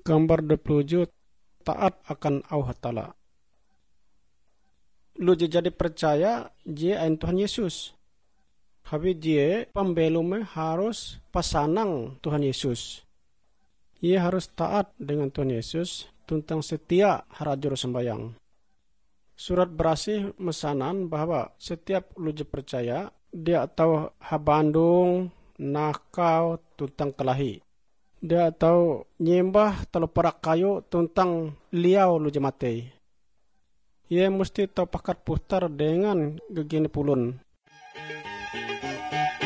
Gambar 27, taat akan Allah Ta'ala. Lu jadi percaya dia ain Tuhan Yesus. Habis dia pembelumnya harus pasanang Tuhan Yesus. Ia harus taat dengan Tuhan Yesus tentang setia harajur sembayang. Surat berasih mesanan bahwa setiap lu percaya dia tahu habandung nakau tentang kelahi. Dia tahu nyembah telu perak kayu tentang liau lu matei. Ia mesti tahu pakat putar dengan gegini pulun.